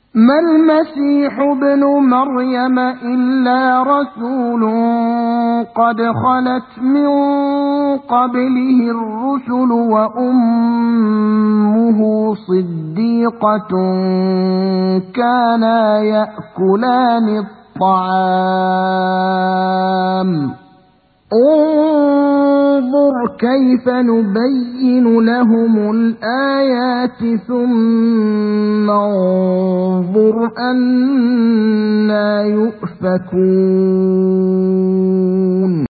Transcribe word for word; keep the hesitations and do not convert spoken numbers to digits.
ما المسيح ابن مريم إلا رسول قد خلت من قبله الرسل وأمه صديقة كانا يأكلان الطعام انظر كيف نبين لهم الآيات ثم انظر أنى يؤفكون